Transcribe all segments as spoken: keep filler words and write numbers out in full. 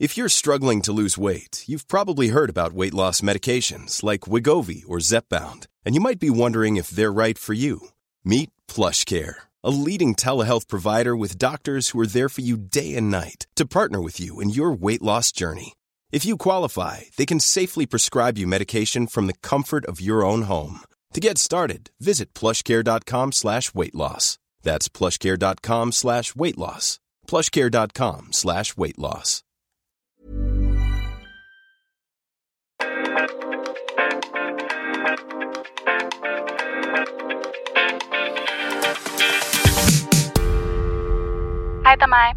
If you're struggling to lose weight, you've probably heard about weight loss medications like Wegovy or Zepbound, and you might be wondering if they're right for you. Meet PlushCare, a leading telehealth provider with doctors who are there for you day and night to partner with you in your weight loss journey. If you qualify, they can safely prescribe you medication from the comfort of your own home. To get started, visit plushcare.com slash weight loss. That's plushcare.com slash weight loss. plushcare.com slash weight loss. Hei, det er meg.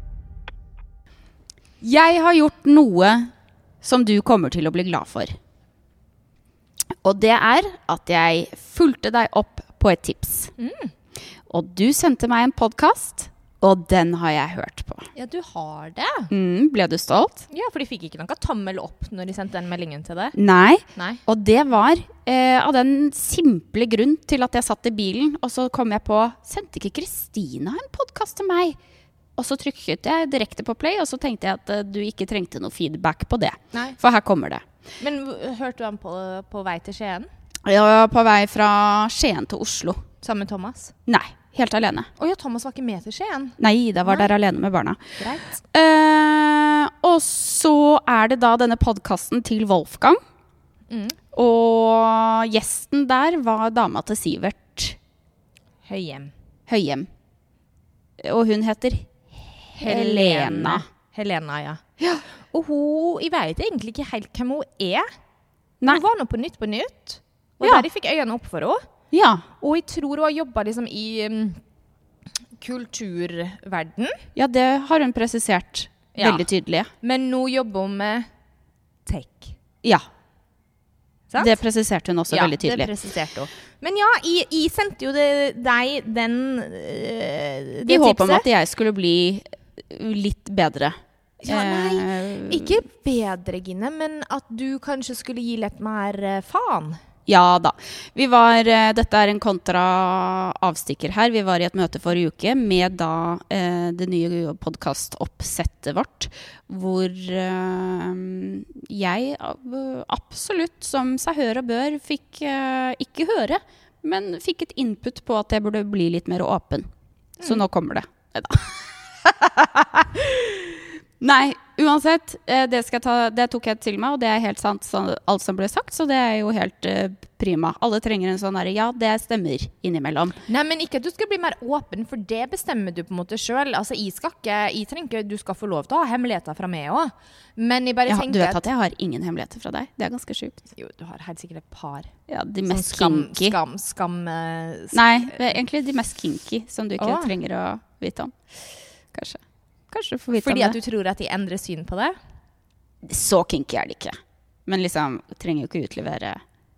Jeg har gjort noe som du kommer til å bli glad for. Og det er at jeg fulgte deg opp på et tips. Mm. Og du sendte meg en podcast, og den har jeg hørt på. Ja, du har det. Mm, ble du stolt? Ja, for de fikk ikke noen tommel opp når de sendte den meldingen til deg. Nei, Nei. Og det var eh, av den simple grunn til at jeg satt i bilen, og så kom jeg på, sendte ikke Kristina en podcast til meg? Og så trykket jeg direkte på play, og så tenkte jeg at uh, du ikke trengte noe feedback på det. Nei. For her kommer det. Men hørte du han på, på vei til Skien? Ja, på vei fra Skien til Oslo. Sammen med Thomas? Nei, helt alene. Å ja, Thomas var ikke med til Skien? Nei, da var Nei. der alene med barna. Greit. Uh, og så er det da denne podcasten til Wolfgang. Mm. Og gjesten der var dama til Sivert. Høyhjem. Høyhjem. Og hun heter Helena. Helena, ja. Ja. Og hun, jeg vet egentlig ikke helt hvem hun er. Nei. Hun var nå på Nytt på Nytt. Og ja. der jeg fikk øynene opp for henne. Ja. Og jeg tror hun har jobbet liksom i um, kulturverden. Ja, det har hun presisert ja. veldig tydelig. Men nå jobber hun med tech. Ja. Sant? Det presiserte hun også ja, veldig tydelig. Ja, det presiserte hun. Men ja, jeg, jeg sendte jo det, deg den uh, det I håp om tipset. at jeg skulle bli litt bedre. Ja, nei, ikke bedre, Gine, men at du kanskje skulle gi litt mer uh, faen. Ja da. Vi var, uh, dette er en kontra avstikker her. Vi var i et møte forrige uke med da uh, det nye podcast-oppsettet vårt, hvor uh, jeg uh, absolutt, som seg hør og bør, fikk uh, ikke høre, men fikk et input på at jeg burde bli litt mer åpen. Så mm. nå kommer det. Neida. Nei, uansett, det, skal jeg ta, det tok jeg til meg, og det er helt sant, så, alt som ble sagt, så det er jo helt uh, prima. Alle trenger en sånn her, ja, det stemmer innimellom. Nei, men ikke at du skal bli mer åpen, for det bestemmer du på en måte selv. Altså, jeg skal ikke, jeg trenger ikke, du skal få lov til å ha hemmeligheter fra meg også. Men jeg bare ja, tenker du vet at jeg har ingen hemmeligheter fra deg. Det er ganske sykt. Jo, du har helt sikkert et par. Ja, de mest skam, kinky. Skam, skam, uh, sk- Nei, det er egentlig de mest kinky, som du ikke Åh. trenger å vite om. Kanskje. Kanskje du får vite Fordi om at det. du tror at de endrer syn på det? Så kinky er det ikke. Men liksom, trenger jo ikke utlevere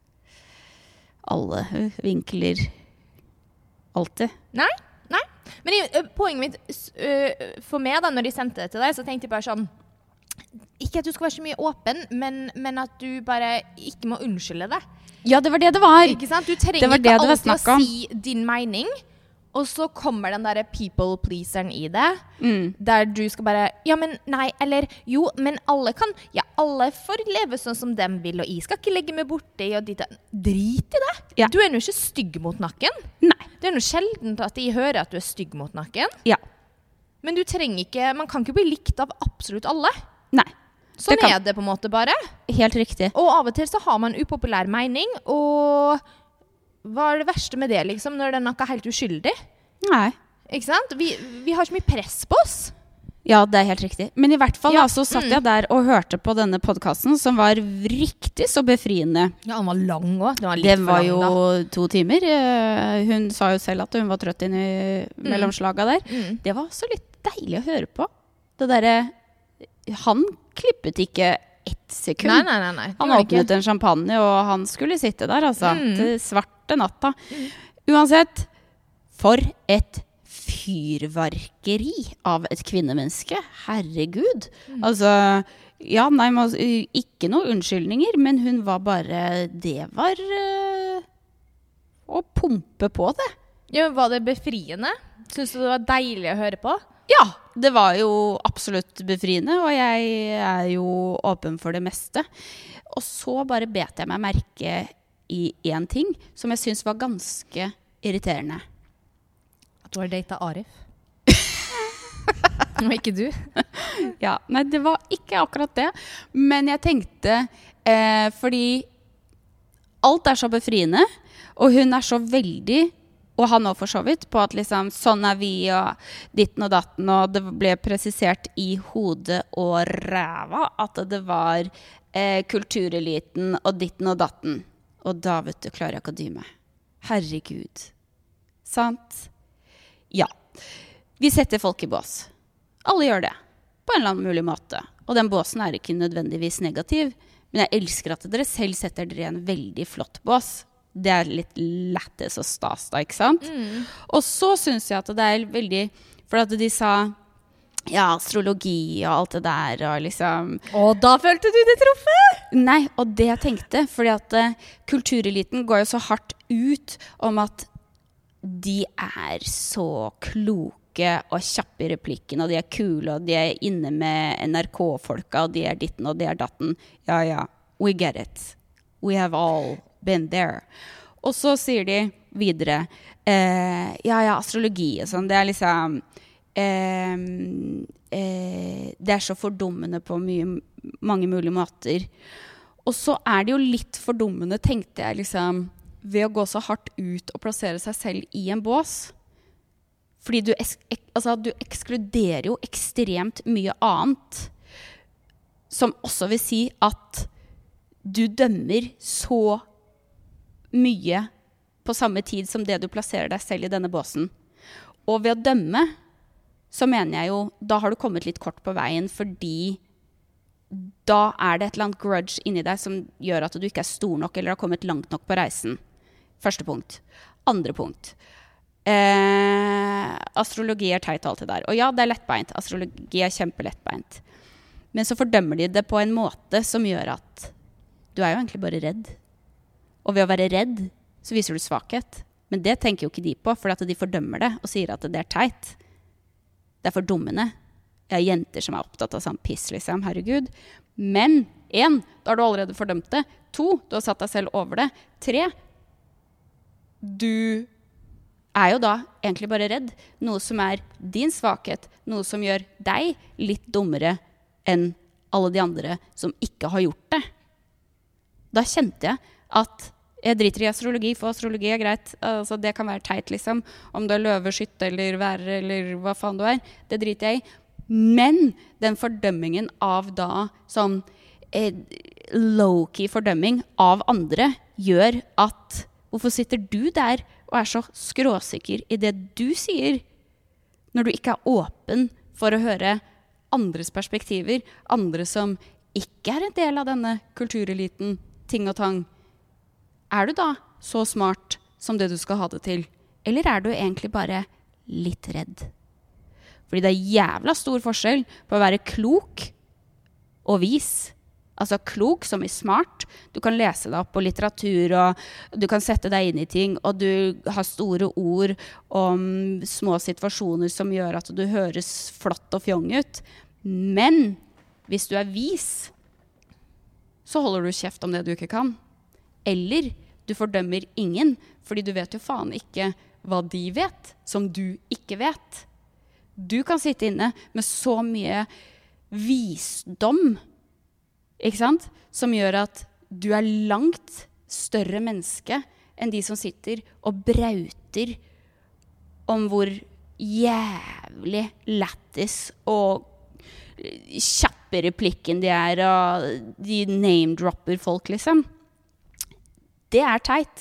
alle vinkler alltid. Nei, nei. Men i, poenget mitt uh, for meg da, når de sendte det til deg, så tenkte jeg bare sånn, ikke at du skal være så mye åpen, men, men at du bare ikke må unnskylde det. Ja, det var det det var. Ikke sant? Du trenger det var det ikke det alltid å si din mening, og så kommer den der people pleaseren i det, mm. der du skal bare, ja, men nei, eller jo, men alle kan, ja, alle får leve sånn som dem vil, og jeg skal ikke legge meg borte, og dit, drit i det. Ja. Du er jo ikke stygg mot nakken. Nei. Det er noe sjeldent at de hører at du er stygg mot nakken. Ja. Men du trenger ikke, man kan ikke bli likt av absolutt alle. Nei. Sånn det kan. er det på en måte bare. Helt riktig. Og av og til så har man upopulær mening, og hva er det verste med det, liksom, når det er noe helt uskyldig? Nei. Ikke sant? Vi, vi har så mye press på oss. Ja, det er helt riktig. Men i hvert fall ja. da, så satt mm. jeg der og hørte på denne podcasten, som var riktig så befriende. Ja, den var lang også. Den var litt det var for lang, jo da. to timer. Hun sa jo selv at hun var trøtt inn i mm. mellomslaga der. Mm. Det var så litt deilig å høre på. Det derre, han klippet ikke ett sekund. Nei, nei, nei. nei. Han åpnet en champagne, og han skulle sitte der, altså. Mm. Til svarte natta. Mm. Uansett, for et fyrverkeri av et kvinnemenneske. Herregud. Mm. Altså, ja, nei, man, ikke noe unnskyldninger, men hun var bare, det var uh, å pumpe på det. Ja, var det befriende? Synes du det var deilig å høre på? Ja, det var jo absolutt befriende, og jeg er jo åpen for det meste. Og så bare bet jeg meg merke i en ting som jeg synes var ganske irriterende. At du har datet Arif? Og ikke du? Ja, nei, det var ikke akkurat det. Men jeg tenkte, eh, fordi alt er så befriende, og hun er så veldig, og han også for så vidt, på at liksom, sånn er vi, og ditten og datten, og det ble presisert i hodet og ræva at det var eh, kultureliten og ditten og datten. Og da, vet du, klarer jeg ikke å dy meg. Herregud. Sant? Ja. Vi setter folk i bås. Alle gjør det. På en eller annen mulig måte. Og den båsen er ikke nødvendigvis negativ, men jeg elsker at dere selv setter dere i en veldig flott bås. Det er litt lettest og stas da, ikke sant? Mm. Og så synes jeg at det er veldig, for at de sa, ja, astrologi og alt det der, og liksom... Og da følte du det truffet? Nei, og det jeg tenkte, fordi at uh, kultureliten går jo så hardt ut om at de er så kloke og kjappe i replikken, og de er kule, og de er inne med N R K-folka, og de er ditten, og de er datten. Ja, ja, we get it. We have all been there. Og så sier de videre, eh, ja, ja, astrologi og sånn, det er liksom, eh, eh, det er så fordummende på mye, mange mulige måter. Og så er det jo litt fordummende, tenkte jeg liksom, ved å gå så hardt ut og plassere seg selv i en bås. Fordi du, ek, altså, du ekskluderer jo ekstremt mye annet, som også vil si at du dømmer så mye på samme tid som det du plasserer deg selv i denne båsen. Og ved å dømme, så mener jeg jo, da har du kommet litt kort på veien, fordi da er det et eller annet grudge inni deg som gjør at du ikke er stor nok, eller har kommet langt nok på reisen. Første punkt. Andre punkt. Eh, astrologi er teit og alt det der. Og ja, det er lettbeint. Astrologi er kjempelettbeint. Men så fordømmer de det på en måte som gjør at du er jo egentlig bare redd. Og ved å være redd, så viser du svakhet. Men det tenker jo ikke de på, for at de fordømmer det og sier at det er teit. Det er fordummende. Jeg har jenter som er opptatt av sånn piss, liksom. Herregud. Men, en, da har du allerede fordømt det. To, du har satt deg selv over det. Tre, du er jo da egentlig bare redd. Noe som er din svakhet. Noe som gjør deg litt dummere enn alle de andre som ikke har gjort det. Da kjente jeg at jeg driter i astrologi, for astrologi er greit. Altså, det kan være teit, liksom. Om du er løve, skytte eller værre, eller hva faen du er. Det driter jeg i. Men den fordømmingen av da, sånn eh, low-key fordømming av andre, gjør at hvorfor sitter du der og er så skråsikker i det du sier, når du ikke er åpen for å høre andres perspektiver, andre som ikke er en del av denne kultureliten, ting og tang. Er du da så smart som det du skal ha det til? Eller er du egentlig bare litt redd? Fordi det er jævla stor forskjell på å være klok og vis. Altså klok som er smart. Du kan lese deg opp på litteratur, og du kan sette deg inn i ting, og du har store ord om små situasjoner som gjør at du høres flott og fjong ut. Men hvis du er vis, så holder du kjeft om det du ikke kan. Eller du fordømmer ingen, fordi du vet jo faen ikke hva de vet, som du ikke vet. Du kan sitte inne med så mye visdom, ikke sant? Som gjør at du er langt større menneske enn de som sitter og brauter om hvor jævlig lættis og kjappe replikken de er, og de name-dropper folk, liksom. Det er teit.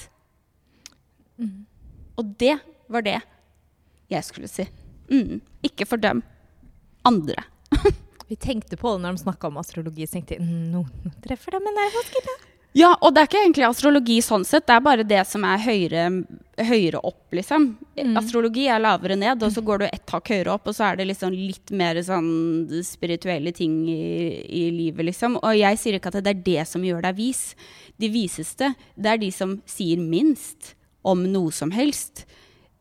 Mm. Og det var det jeg skulle si. Mm. Ikke fordøm andre. Vi tenkte på det når de snakket om astrologi, så tenkte jeg, nå treffer det, men det er ganske bra. Ja, og det er ikke egentlig astrologi sånn sett, det er bare det som er høyere, høyere opp, liksom. Mm. Astrologi er lavere ned, og så går du ett hakk høyere opp, og så er det liksom litt mer sånn spirituelle ting i, i livet, liksom. Og jeg sier ikke at det er det som gjør deg vis. De viseste, det er de som sier minst om noe som helst.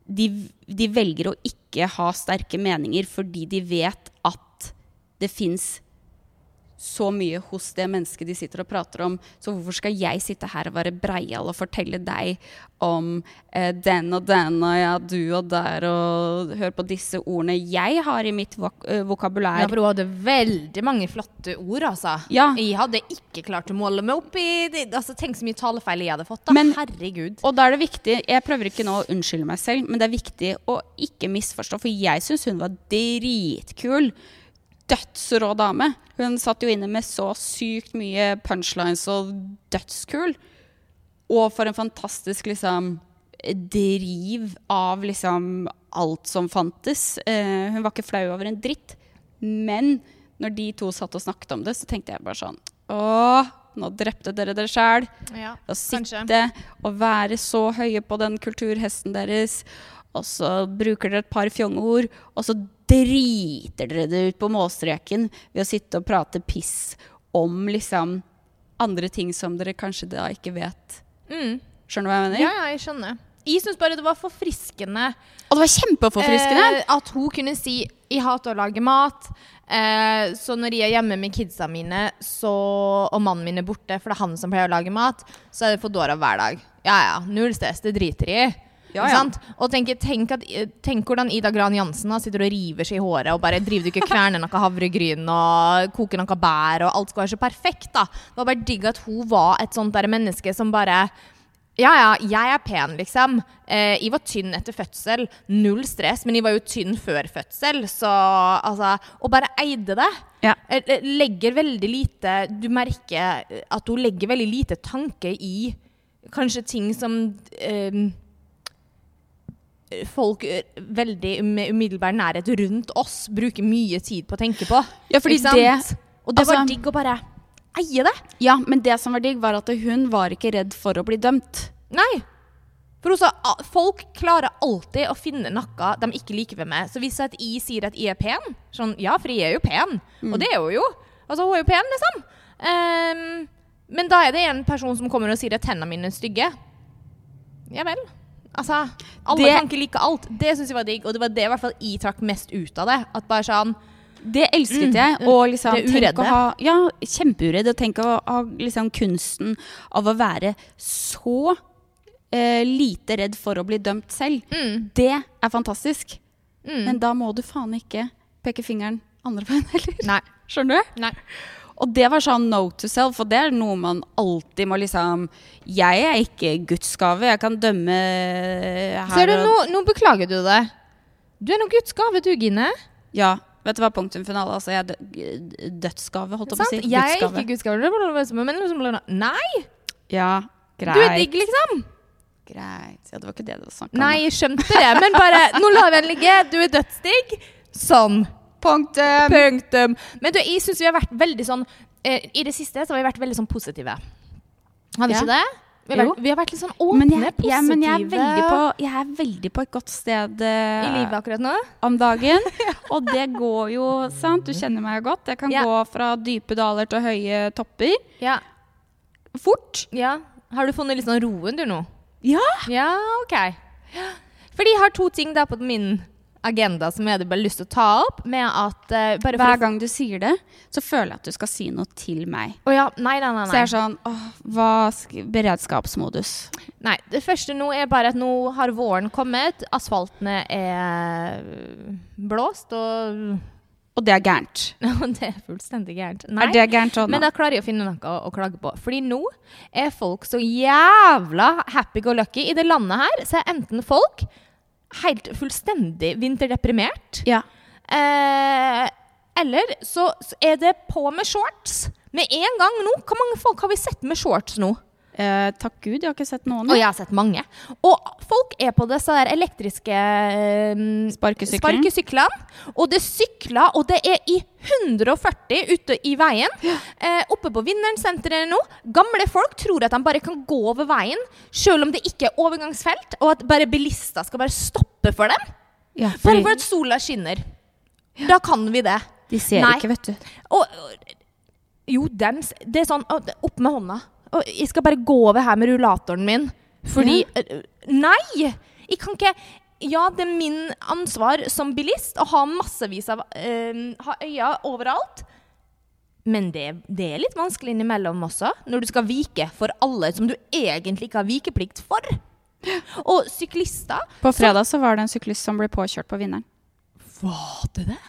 de, de velger å ikke ha sterke meninger fordi de vet at det finnes så mye hos det mennesket de sitter og prater om. Så hvorfor skal jeg sitte her og være breial og fortelle deg om eh, den og den, og ja, du og der, og hør på disse ordene jeg har i mitt vok uh, vokabulær. Ja, for hun hadde veldig mange flotte ord, altså. Ja. Jeg hadde ikke klart å måle meg opp i det. Altså, tenk så mye talefeil jeg hadde fått, da. Men, herregud. Og da er det viktig, jeg prøver ikke nå å unnskylde meg selv, men det er viktig å ikke misforstå, for jeg synes hun var dritkul. Dødsrå dame. Hun satt jo inne med så sykt mye punchlines og dødskul. Og for en fantastisk liksom driv av liksom alt som fantes. Eh, hun var ikke flau over en dritt. Men når de to satt og snakket om det, så tenkte jeg bare sånn, åh, nå drepte dere dere selv. Ja, å sitte og være så høye på den kulturhesten deres, og så bruker dere et par fjongeord, og så driter dere det ut på målstreken ved å sitte og prate piss om liksom andre ting som dere kanskje da ikke vet. Mm. Skjønner du hva jeg mener? Ja, ja, jeg skjønner. Jeg synes bare det var forfriskende. Og det var kjempeforfriskende. Eh, at hun kunne si, jeg hater å lage mat, eh, så når jeg er hjemme med kidsa mine, så, og mannen min er borte, for det er han som pleier å lage mat, så er det Foodora hver dag. Ja, ja, null stress, det driter i. Ja, ja. Og tenk, tenk, at, tenk hvordan Ida Gran Jansen da, sitter og river seg i håret og bare driver du ikke kverne noe havregryn og koker noe bær og alt skal være så perfekt da. Det var bare digg at hun var et sånt der menneske som bare ja, ja, jeg er pen liksom. Eh, jeg var tynn etter fødsel, null stress, men jeg var jo tynn før fødsel, så altså, og bare eide det. Ja. Eh, legger veldig lite, du merker at hun legger veldig lite tanke i kanskje ting som eh, folk veldig med umiddelbar nærhet rundt oss bruker mye tid på å tenke på. Ja, fordi det, og det altså, var digg å bare eie det. Ja, men det som var digg var at hun var ikke redd for å bli dømt. Nei. For hun sa, folk klarer alltid å finne noe de ikke liker ved meg. Så hvis at jeg sier at jeg er pen, sånn, ja, for jeg er jo pen. Mm. Og det er hun jo. Altså, hun er jo pen, liksom. Um, men da er det en person som kommer og sier at tennene mine er stygge. Ja vel. Altså, alle det, kan ikke like alt. Det synes jeg var digg, og det var det i hvert fall jeg trakk mest ut av det. At bare sånn, det elsket jeg, mm, og liksom tenk å ha, ja, kjempeuredd, og tenk å ha liksom kunsten av å være så eh, lite redd for å bli dømt selv. Mm. Det er fantastisk. Mm. Men da må du faen ikke peke fingeren andre veien heller. Nei. Skjønner du? Nei. Og det var sånn note to self, og det er noe man alltid må liksom, jeg er ikke gudsgave, jeg kan dømme her. Ser du, nå, nå beklager du det. Du er noe gudsgave, du, Gine. Ja, vet du hva, punktum finale, altså jeg er dødsgave, holdt jeg på å si. Jeg er ikke gudsgave, men nei. Ja, greit. Du er digg, liksom. Greit, ja, det var ikke det du snakket om. Nei, jeg skjønte det, men bare, nå lar vi han ligge, du er dødsdigg. Sånn. Punktum. Punktum. Men du, jeg synes vi har vært veldig sånn, eh, i det siste så har vi vært veldig sånn positive. Har vi ja. Ikke det? Vi har, vært, vi har vært litt sånn åpne, men jeg, positive. Ja, men jeg er, veldig på, jeg er veldig på et godt sted eh, i livet akkurat nå. Om dagen. Og det går jo, sant? Du kjenner meg godt. Jeg kan ja. Gå fra dype daler til høye topper. Ja. Fort. Ja. Har du funnet litt sånn roen du nå? Ja. Ja, ok. Fordi jeg har to ting der på min agenda som jeg hadde bare lyst til å ta opp med at uh, bare hver gang du sier det så føler jeg at du skal si noe til meg. Å ja, nei, nei, nei. Så jeg er sånn, åh, hva beredskapsmodus? Nei, det første nå er bare at nå har våren kommet, asfaltene er blåst og og det er gærent. Det er fullstendig gærent. Nei, er det gærent også, men da klarer jeg å finne noe å, å klage på. Fordi nå er folk så jævla happy-go-lucky i det landet her, så er enten folk helt fullstendig vinterdeprimert. Ja. Eh, eller så, så er det på med shorts. Med en gang nå. Hvor mange folk har vi sett med shorts nå? Eh, takk Gud, jeg har ikke sett noen. Og jeg har sett mange. Og folk er på disse der elektriske eh, sparkesyklene. Og det sykler, og det er i hundre og førti ute i veien. Eh, oppe på Vinnernsenteret nå. Gamle folk tror at de bare kan gå over veien, selv om det ikke er overgangsfelt, og at bare bilister skal bare stoppe for dem. Ja, fordi... Bare for at sola skinner. Ja. Da kan vi det. De ser Nei. Ikke, vet du. Og, jo, dem, det er sånn, opp med hånda. Og jeg skal bare gå over her med rullatoren min. Fordi, ja. uh, nei! Jeg kan ikke, ja, det er min ansvar som bilist å ha massevis av uh, ha øya overalt. Men det, det er litt vanskelig innimellom også, når du skal vike for alle som du egentlig ikke har vikeplikt for. Og syklister... På fredag så var det en syklist som ble påkjørt på Vinneren. Var det det?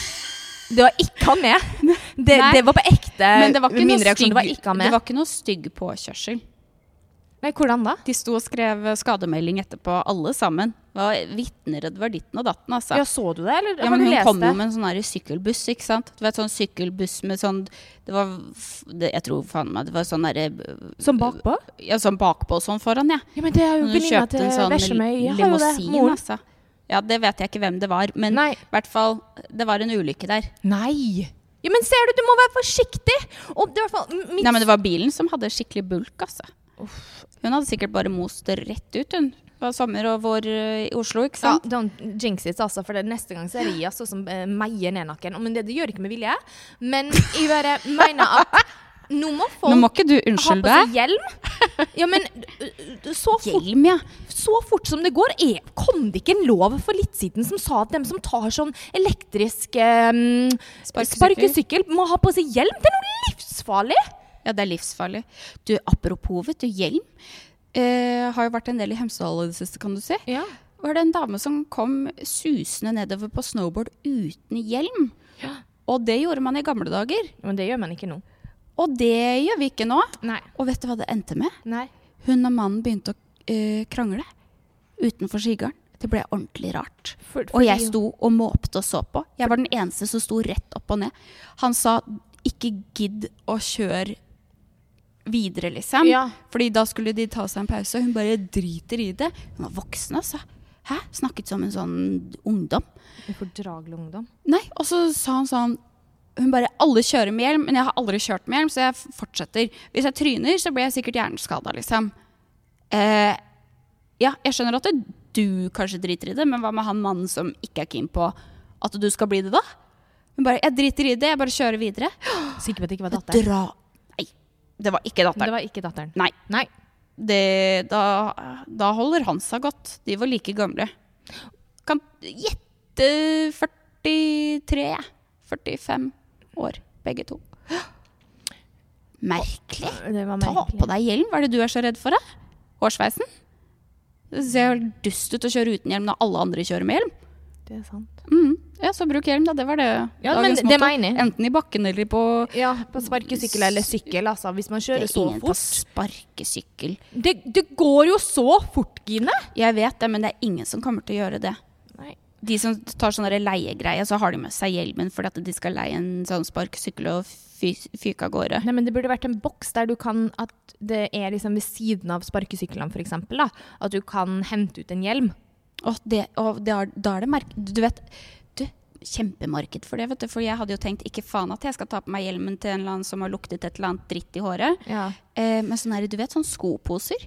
Det var ikke han med. Det, det var på ekte. Men det var ikke min noe reaksjon, stygg, det var ikke han med. det var ikke noe stygg påkjørsel. Nei, hvordan da? De sto og skrev skademelding etterpå, alle sammen. Det var vittner, det var ditten og datten, altså. Ja, så du det, eller ja, har men du hun lest kom det? jo med en sånn her sykkelbuss, ikke sant? Du vet, sånn sykkelbuss med sånn, det var, det, jeg tror faen meg, det var sånn der... Som bakpå? Ja, sånn bakpå og sånn foran, ja. Ja, men det er jo Hun venninna kjøpte til en sånn Veslemøy. Jeg har jo det, limousin, moren. altså. Ja, det vet jeg ikke hvem det var, men Nei. i hvert fall, det var en ulykke der. Nei. Ja, men ser du, du må være forsiktig. Og det var i hvert fall... Mitt... Nei, men det var bilen som hadde skikkelig bulk, altså. Uff. Hun hadde sikkert bare most rett ut, hun. Det var sommer og vår uh, i Oslo, ikke sant? Ja, don't jinx it, altså, for det neste gang så er det jeg altså, som uh, meier ned nakken. Men det, det gjør ikke med vilje. Men jeg bare mener at nå må folk nå må ikke du ha unnskylde på seg deg. hjelm. Ja, men uh, så fort, Hjelm, ja. så fort som det går, er, kom det ikke en lov for litt siden som sa at dem som tar sånn elektrisk um, Sparkesykkel. sparkesykkel må ha på seg hjelm. Det er noe livsfarlig. Ja, det er livsfarlig. Du, apropos, vet du, hjelm. Eh, har jo vært en del i Hemsedal i det siste, kan du si. Ja. Var det en dame som kom susende nedover på snowboard uten hjelm. Ja. Og det gjorde man i gamle dager. Men det gjør man ikke nå. Og det gjør vi ikke nå. Nei. Og vet du hva det endte med? Nei. Hun og mannen begynte å eh, krangle utenfor skigarden. Det ble ordentlig rart. For, Og jeg sto og måpte og så på. Jeg var den eneste som sto rett opp og ned. Han sa, ikke gidd å kjøre videre, liksom. Ja. Fordi da skulle de ta seg en pause. Hun bare driter i det. Hun var voksen, altså. Hæ? Snakket som en sånn ungdom. Ufordragelig ungdom. Nei, og så sa han sånn, hun bare, alle kjører med hjelm, men jeg har aldri kjørt med hjelm, så jeg fortsetter. Hvis jeg tryner, så blir jeg sikkert hjerneskadet, liksom. Eh, ja, jeg skjønner at du kanskje driter i det, men hva med han mannen som ikke er keen på at du skal bli det da? Hun bare, jeg driter i det, jeg bare kjører videre. Sikker på at det ikke var datteren. Dra. Nei, det var ikke datteren. Det var ikke datteren. Nei. Nei. Det, da, da holder han seg godt. De var like gamle. Kan gjette førtitre, førtifem år, begge to. Merkelig. Det var Ta merkelig. på deg hjelm. Hva er det du er så redd for, da? Hårsveisen? Det ser jo dust ut å kjøre uten hjelm når alle andre kjører med hjelm. Det er sant. Mm. Ja, så bruk hjelm, da. Det var det. Ja, men dagens det motto. mener jeg. Enten i bakken eller på... Ja, på sparkesykkel eller sykkel, altså. Hvis man Det kjører er så ingen på fort. sparkesykkel. Det, det går jo så fort, Gine. Jeg vet det, men det er ingen som kommer til å gjøre det. Nei. De som tar sånne leiegreier, så har de med seg hjelmen fordi at de skal leie en sånn sparkesykkel og fy, fyke av gårde. Nei, men det burde vært en boks der du kan, at det er liksom ved siden av sparkesyklene for eksempel, da. At du kan hente ut en hjelm. Og, det, og det er, da er det merk... Du vet, du, kjempemarked for det, vet du. For jeg hadde jo tenkt, ikke faen at jeg skal ta på meg hjelmen til en eller annen som har luktet et eller annet dritt i håret. Ja. Eh, men sånn her, du vet, sånn skoposer.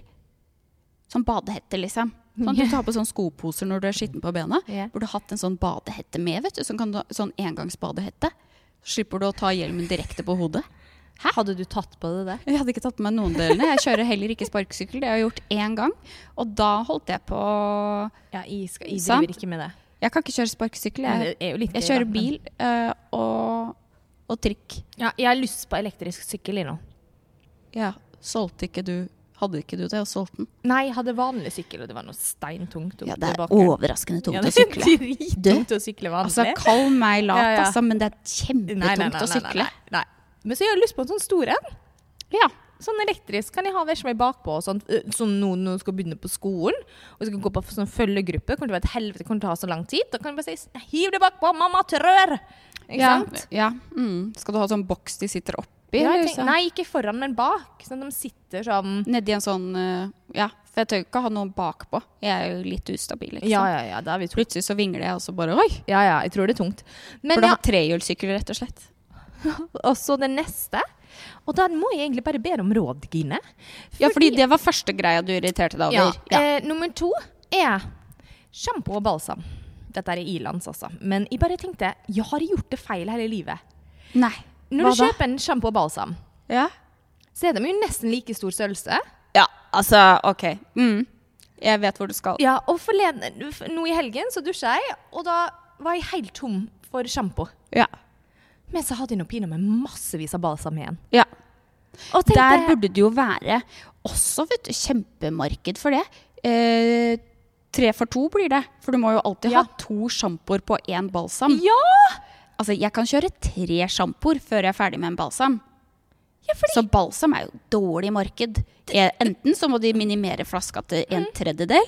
Sånn badehette, liksom. Sånn, du tar på sånn skoposer når du er skitten på bena. Ja. Burde hatt en sånn badehette med, vet du. Sånn, kan du, sånn engangsbadehette. Så slipper du å ta hjelmen direkte på hodet. Hæ? Hadde du tatt på det det? Jeg hadde ikke tatt med noen delene. Jeg kjører heller ikke sparkesykkel. Det har jeg gjort én gang. Og da holdt jeg på... Ja, jeg, skal, jeg Sant? driver ikke med det. Jeg kan ikke kjøre sparkesykkel. Men Jeg, det er jo litt jeg gøy, kjører da, men- bil øh, og, og trikk. Ja, jeg har lyst på elektrisk sykkel i nå. Ja, solgte ikke du... Hadde ikke du det og solgte den? Nei, jeg hadde vanlig sykkel, og det var noe steintungt. Ja, det er tilbake. overraskende tungt Ja, å det sykle. er drittungt å sykle vanlig. Altså, kall meg lat, Ja, ja. altså, men det er kjempetungt Nei, nei, nei, å sykle. Nei, nei, nei. Men så har jeg lyst på en sånn stor en. Ja. Sånn elektrisk kan jeg ha vesle meg bakpå, og sånn, øh, sånn nå når jeg skal begynne på skolen, og jeg skal gå på sånn følgegruppe, kommer til å være et helvete, kommer til å ta så lang tid, da kan jeg bare si, hiv det bakpå, mamma trør! Ikke Ja, sant? ja. Mm. Skal du ha sånn boks de sitter oppi? Ja, eller jeg tenk, så? nei, ikke foran, men bak. Sånn at de sitter sånn... Nedi en sånn, øh, ja, for jeg tør ikke ha noen bakpå. Jeg er jo litt ustabil, liksom. Ja, ja, ja, da er vi to. Plutselig så vingler jeg, og så bare, oi! Ja, ja, jeg tror det er tungt. Men Burde ja, ha trehjulssykkel, rett og slett. og så det neste, og da må jeg egentlig bare be om råd, Gine. Ja, fordi det var første greia du irriterte deg Ja, over. Ja. eh, nummer to er shampoo og balsam. Dette er i ilands, altså. Men jeg bare tenkte, jeg har gjort det feil her i livet. Nei, Når hva du da? kjøper en shampoo og balsam, Ja. så er de jo nesten like stor størrelse. Ja, altså, ok. Mm. Jeg vet hvor du skal. Ja, og forleden, nå i helgen så dusja jeg, og da var jeg helt tom for shampoo. Ja. Men så hadde jeg noe pino med massevis av balsam igjen. Ja. Og tenkte, Der burde det jo være også, vet du, kjempemarked for det. Eh, tre for to blir det. For du må jo alltid Ja. ha to shampoer på en balsam. Ja! Altså, jeg kan kjøre tre shampoer før jeg er ferdig med en balsam. Ja, fordi... Så balsam er jo dårlig marked. Eh, Enten så må de minimere flaska til en tredjedel.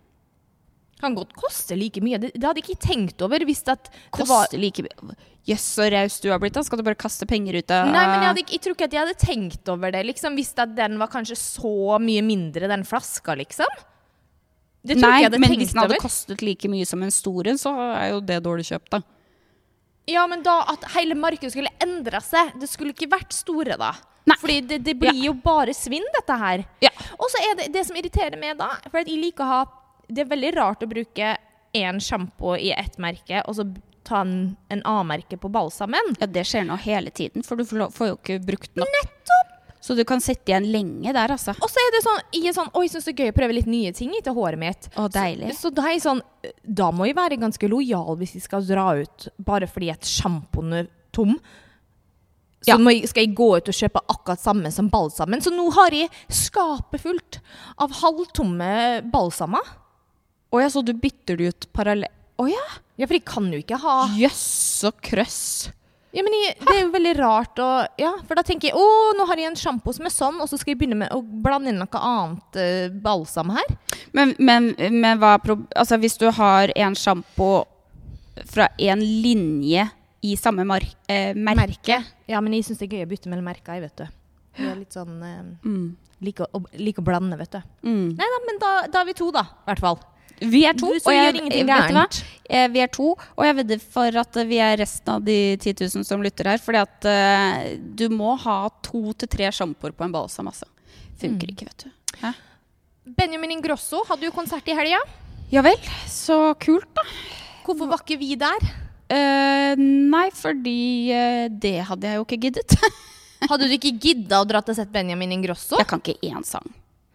Kan godt koste like mye. Det, det hadde jeg ikke tenkt over hvis at det var... Koster like mye. Jøss, så raus du har blitt da. Skal du bare kaste penger ut av... Nei, men jeg, hadde, ikke- jeg tror ikke at jeg hadde tenkt over det, liksom, hvis at den var kanskje så mye mindre, den flaska, liksom. Det tror Nei, ikke jeg hadde men tenkt hvis den hadde over. kostet like mye som en store, så er jo det dårlig kjøpt da. Ja, men da at hele markedet skulle endre seg, det skulle ikke vært store da. Nei. Fordi det, det blir jo bare svinn, dette her. Ja. Og så er det det som irriterer meg da, for at jeg liker å ha, det er veldig rart å bruke en shampoo i ett merke, og så ta en, en A-merke på balsamen. Ja, det skjer nå hele tiden, for du får, lov- får jo ikke brukt nok. Nettopp! Så du kan sette igjen lenge der, altså. Og så er det sånn, jeg er sånn, oi, jeg synes det er gøy å prøve litt nye ting i til håret mitt. Å, deilig. Så, så da er jeg sånn, da må jeg være ganske lojal hvis jeg skal dra ut, bare fordi et shampooen er tom. Så Ja. må jeg, skal jeg gå ut og kjøpe akkurat samme som balsamen. Så nå har jeg skapet fullt av halvtomme balsamer. Åja, så du bytter det ut parallell... Åja, Ja, for jeg kan jo ikke ha... jøss og krøss. Ja, men jeg, det er jo veldig rart å... Ja, for da tenker jeg, åh, nå har jeg en shampoo som er sånn, og så skal jeg begynne med å blande inn noe annet uh, balsam her. Men, men, men hva... er prob- Altså, hvis du har en shampoo fra en linje i samme mar eh, merke... Ja, men jeg synes det er gøy å bytte mellom merker, jeg vet du. Det er litt sånn... Uh, like, å, like å blande, vet du. Mm. Nei da, men da, da er vi to da, i hvert fall. Vi er to, Du, så og jeg, gjør ingenting vet du hva? gærent. Eh, vi er to, og jeg vedder for at vi er resten av de ti tusen som lytter her, fordi at eh, du må ha to til tre shampooer på en balsam, altså. Funker ikke, vet du. Hæ? Benjamin Ingrosso, hadde du konsert i helga? Ja vel, så kult da. Hvorfor var ikke vi der? Eh, nei, fordi eh, det hadde jeg jo ikke giddet. Hadde du ikke giddet å dra til å sett Benjamin Ingrosso? Jeg kan ikke én sang.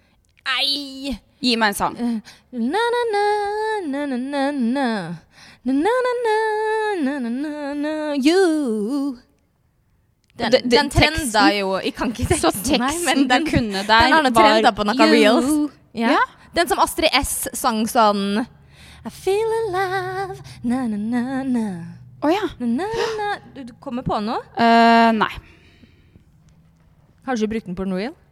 Ei! Gi meg en sang. Na na na na na na na na na na na na na na you. Den, Det- det- den trenda teksten- jo. Jeg kan ikke Så teksten, nei, teksten men den, du kunne der den har noe var trenda på noe you. reels. Ja. Ja. Den som Astrid S sang sånn I feel alive, na na na na Åja. na na na. Du, du kommer på noe? Eh, nei. Har du ikke brukt den på en reel?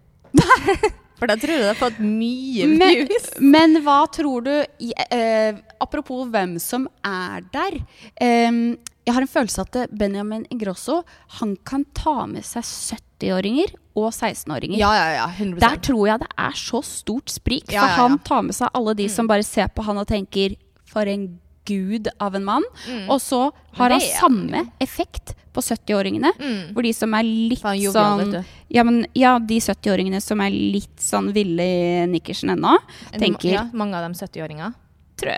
For da tror jeg du har fått mye Men, views. men hva tror du i- eh, apropos hvem som er der, em, jeg har en følelse at eh, Benjamin Ingrosso, han kan ta med seg sytti-åringer og seksten-åringer. Ja, ja, ja, hundre Der prosent. tror jeg det er så stort sprik, for Ja, ja, ja. han tar med seg alle de som bare ser på han og tenker, for en gud av en mann. Og så har han det er han samme effekt på sytti-åringene, hvor de som er litt Faen, jovial, sånn... vet du. Ja, men, ja, de sytti-åringene som er litt sånn ville i nikkersen ennå, tenker... Ja, mange av dem sytti-åringer. Tror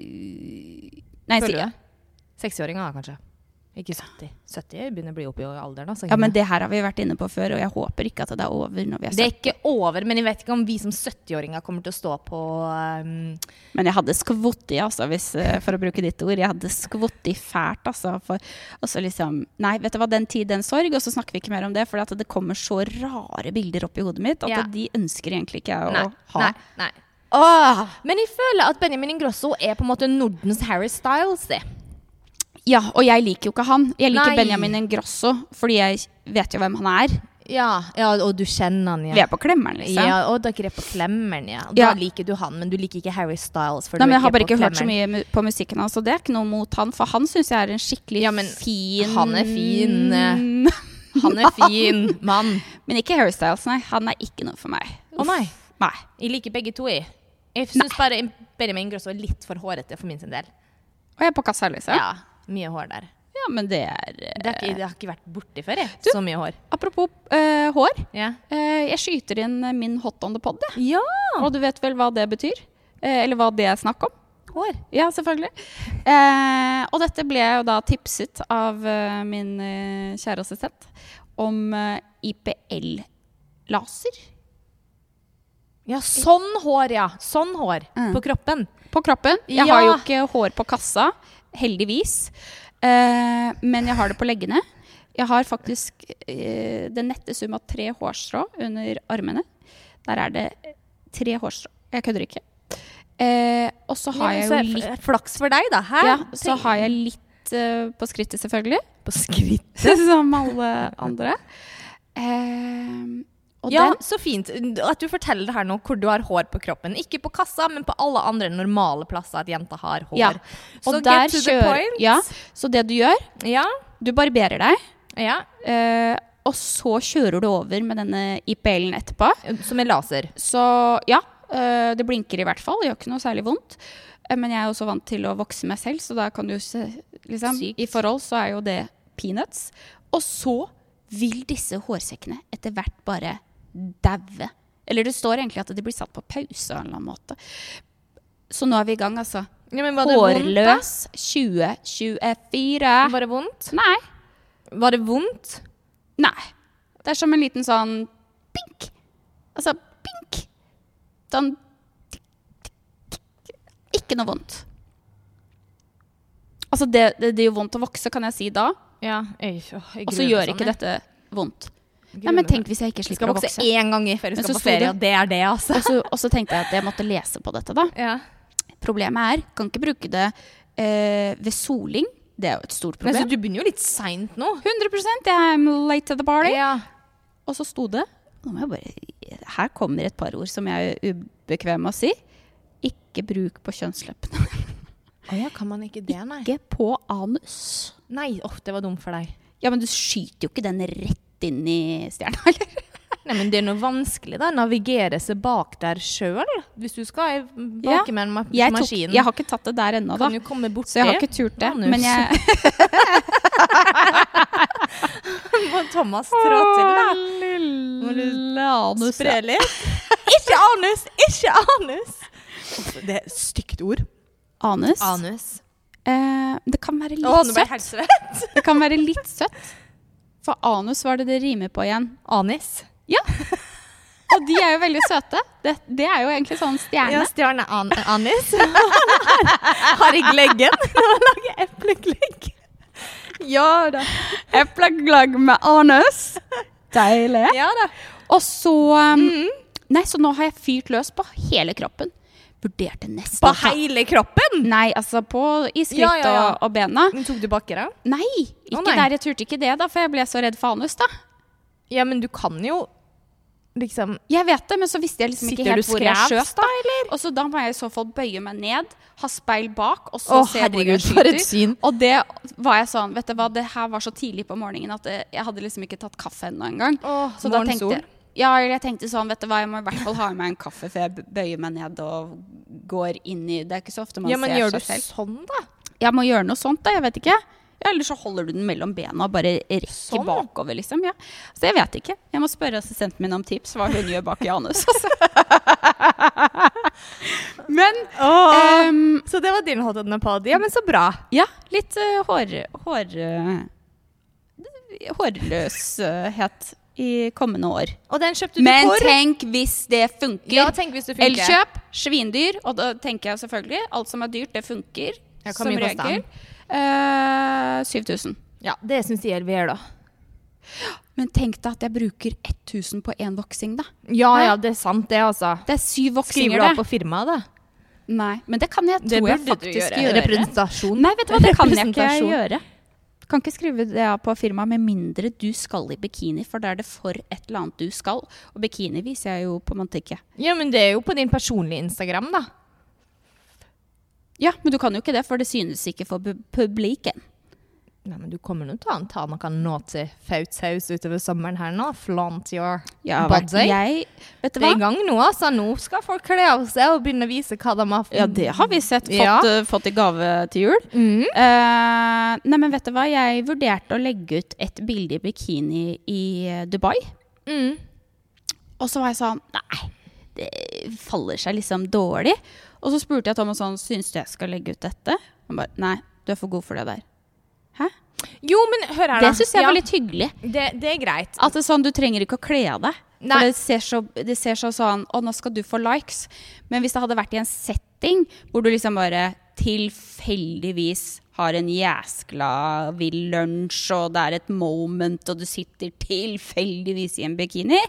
jeg... Nei, Føler si, du det? seksti-åringer da, kanskje. Ikke sytti. sytti begynner å bli oppe i alderen. Altså. ja, men det her har vi vært inne på før, og jeg håper ikke at det er over når vi er Det er sytti. ikke over, men jeg vet ikke om vi som sytti-åringer kommer til å stå på... Um, Men jeg hadde skvotti, altså, hvis, eh, for å bruke ditt ord. Jeg hadde skvotti fælt, altså. For, og så liksom, nei, vet du hva, den tid, den sorg, og så snakker vi ikke mer om det, for at det kommer så rare bilder opp i hodet mitt, at Ja. de ønsker egentlig ikke jeg å nei, ha. nei, nei. Åh, men jeg føler at Benjamin Ingrosso er på en måte Nordens Harry Styles, det. Ja, og jeg liker jo ikke han. Jeg liker Nei. Benjamin Ingrosso, fordi jeg vet jo hvem han er. Ja, ja, og du kjenner han, ja. Vi er på klemmeren, liksom. Ja, og dere er på klemmeren, ja. Da Ja. liker du han, men du liker ikke Harry Styles. For Nei, du men er jeg har bare på ikke hørt så klemmeren. mye mu- på musikken hans, og det er ikke noe mot han, for han synes jeg er en skikkelig Ja, men fin... han er fin, eh. Han er fin mann. Men ikke Harry Styles, nei. Han er ikke noe for meg. Å nei, Nei. jeg liker begge to, jeg. Jeg synes bare Benjamin Ingrosso er litt for hårete for min sin del. Og jeg er på kassa, liksom. Ja, mye hår der. Ja, men det er... Det har ikke, det har ikke vært borti før, jeg. Du- Så mye hår. Apropos eh, hår. Ja. Eh, jeg skyter inn eh, min hot on the pod, jeg. Ja! Og du vet vel hva det betyr? Eh, eller hva det er snakk om? Hår. Ja, selvfølgelig. Eh, og dette ble jeg jo da tipset av eh, min eh, kjære assistent om eh, I P L-laser. Ja, sånn hår, ja. Sånn hår Mm. på kroppen. På kroppen. Jeg Ja. har jo ikke hår på kassa, heldigvis. Eh, men jeg har det på leggene. Jeg har faktisk eh, den nette sum av tre hårstrå under armene. Der er det tre hårstrå. Jeg kødder ikke. Eh, og så har Ja, jeg så jo er- litt Flaks for deg, da. Hæ? Ja, så har jeg litt eh, på skrittet, selvfølgelig. På skritt. Som alle andre. Eh, og Ja, den så fint at du forteller her nå hvor du har hår på kroppen. Ikke på kassa, men på alle andre normale plasser at jenter har hår. Ja. Og Så der get to the kjører point. Ja, så det du gjør, Ja. du barberer deg. Ja. Eh, og så kjører du over med denne I P L-en etterpå. Som er laser. Så ja, eh, det blinker I hvert fall. Det gjør ikke noe særlig vondt. Eh, men jeg er også vant til å vokse meg selv, så da kan du se, liksom, Sykt. I forhold så er jo det peanuts. Og så vil disse hårsekkene etter hvert bare daue. Eller det står egentlig at de blir satt på pause av en eller annen måte. Så nå er vi I gang, altså. Ja, men var det vondt, da? Hårløs tjue tjuefire. Var det vondt? Nei. Var det vondt? Nei. Det er som en liten sånn pink. Altså, pink. Sånn tikk, tikk, tikk. Ikke noe vondt. Altså, det, det, det gjør vondt å vokse, kan jeg si da. Ja. Jeg, åh, jeg Og så gruer gjør meg ikke sånn, dette vondt. jeg. Nei, men tenk hvis jeg ikke Jeg skal slipper å vokse vokse. én gang I før jeg Men skal så på sto ferie, det- og det er det, altså. Og så, og så tenkte jeg at jeg måtte lese på dette da. Ja. Problemet er, kan ikke bruke det eh, ved soling. Det er jo et stort Men problem. så du begynner jo litt sent nå. hundre prosent, I'm late to the party. Ja. Og så sto det, nå må jeg bare, her kommer et par ord som jeg er ubekvem med å si. Ikke bruk på kjønnsleppene. Åja, kan man ikke det, nei? Ikke på anus. Nei, åh, det var dumt for deg. Ja, men du skyter jo ikke den rett inn I stjerna, eller? Nei, men det er noe vanskelig da, navigere seg bak der selv. Hvis du skal bak Ja. med en ma Jeg, tok, maskin, jeg har ikke tatt det der ennå, da. kan du komme bort Så jeg har ikke turt det. Anus. Men jeg... Må Thomas trå til, da. Lille anus. Spre litt. Ikke anus! Ikke anus! Det er et stygt ord. Anus. Anus. Eh, det kan være litt Åh, nå ble jeg helt søtt. svett. Det kan være litt søtt. For anus var det det rimer på igjen. Anis. Ja. Og de er jo veldig søte. Det, det er jo egentlig sånn stjerne. Ja, stjerne an anis. Har I gleggen. Nå lager epleglegg. Ja da. Epleglagg med anus. Deilig. Ja da. Og så um, Nei, så nå har jeg fyrt løs på hele kroppen. Vurderte nesten På å ta- hele kroppen? Nei, altså på, I skritt Ja, ja, ja. Og, og bena. Tok du bakker da? Nei, ikke Å, nei. der. Jeg turte ikke det da, for jeg ble så redd for anus da. Ja, men du kan jo liksom Jeg vet det, men så visste jeg liksom ikke Sitter helt du hvor jeg skrevs skjøt da. Og så da må jeg I så fall bøye meg ned, ha speil bak, og Å, så se hvor jeg herregud, for et skyter. syn. Og det var jeg sånn, vet du hva, det her var så tidlig på morgenen at det, jeg hadde liksom ikke tatt kaffe ennå en gang. Åh, Så da tenkte morgensol. jeg, ja, jeg tenkte sånn, vet du hva, jeg må I hvert fall ha I meg en kaffe før jeg bøyer meg ned og går inn I, det er ikke så ofte man Ja, men ser gjør du seg selv. sånn da? Jeg må gjøre noe sånt da, jeg vet ikke. Ja, eller så holder du den mellom bena og bare rekker Sånn? bakover, liksom. Ja. Så jeg vet ikke. Jeg må spørre assistenten min om tips, hva hun gjør bak I anus. Altså. Men, ehm, Så det var din hot on the pod. Ja, men så bra. ja, litt uh, hår, hår, uh, hårløshet I kommende år. Og den kjøpte du Men hvor? tenk hvis det funker. Ja, tenk hvis det funker. Elkjøp, svindyr, og da tenker jeg selvfølgelig, alt som er dyrt, det funker. Ja, hvor som mye koster regel. Uh, syv tusen. Ja, det synes jeg er ver da. Men tenk deg at jeg bruker tusen på en voksing da. Ja, Hæ? ja, det er sant det, altså. Det er syv voksinger Skriver du det. av på firmaet, da? Nei, men det kan jeg, Det tror jeg burde du faktisk gjøre. gjøre. Representasjon. Nei, vet du hva, det kan jeg ikke Representasjon. gjøre. Kan ikke skrive det av på firmaet med mindre du skal I bikini, for da er det for et eller annet du skal. Og bikini viser jeg jo på en måte ikke. Ja, men det er jo på din personlige Instagram, da. Ja, men du kan jo ikke det, for det synes ikke for pu- publiken. Nei, men du kommer nå til å ta noe nå til Fautshaus utover sommeren her nå. Flaunt your Ja, body. jeg, vet du Det er hva? I gang nå, altså. Nå skal folk kle av seg og begynne å vise hva de har. Ja, det har vi sett, fått, Ja. uh, fått I gave til jul. Mm. Eh, nei, men vet du hva? Jeg vurderte å legge ut et bilde I bikini I eh, Dubai. Mm. Og så var jeg sånn, nei, det faller seg liksom dårlig. Og så spurte jeg Thomas sånn, synes du jeg skal legge ut dette? Han bare, nei, du er for god for det der. Hæ? Jo, men hør her da. Det synes jeg Ja, var litt hyggelig. det, det er greit. At det er sånn, du trenger ikke å kle av deg. Nei. For det ser, så, det ser så sånn, å, nå skal du få likes. Men hvis det hadde vært i en setting hvor du liksom bare tilfeldigvis har en jæskla vill lunsj, og det er et moment, og du sitter tilfeldigvis i en bikini,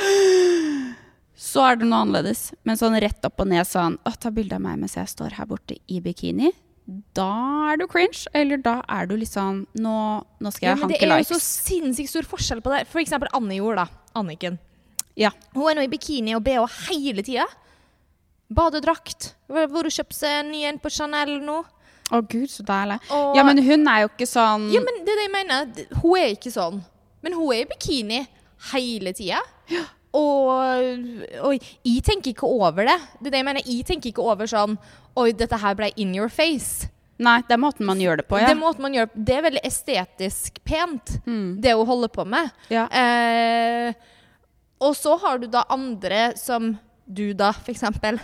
så er det noe annerledes. Men sånn rett opp og ned sånn, å, ta bilde av meg mens jeg står her borte i bikini, da er du cringe, eller da er du liksom, nå, nå skal jeg ja, hanke likes. Det er jo så sinnssykt stor forskjell på det. For eksempel Anne gjorde da, Anniken. Ja. Hun er nå i bikini og B H hele tiden. Badedrakt. Hvor hun kjøpte seg en ny en på Chanel nå. Å Gud, så deilig. Og, ja, men hun er jo ikke sånn... Ja, men det er det jeg mener. Hun er ikke sånn. Men hun er i bikini hele tiden. Ja. Og, og jeg tenker ikke over det. Det er det jeg mener. Jeg tenker ikke over sånn, oi, dette her ble in your face. Nei, det er måten man gjør det på, ja. Det er måten man gjør det på. Det er veldig estetisk pent, mm. det hun holder på med. Ja. Eh, og så har du da andre som du da, for eksempel.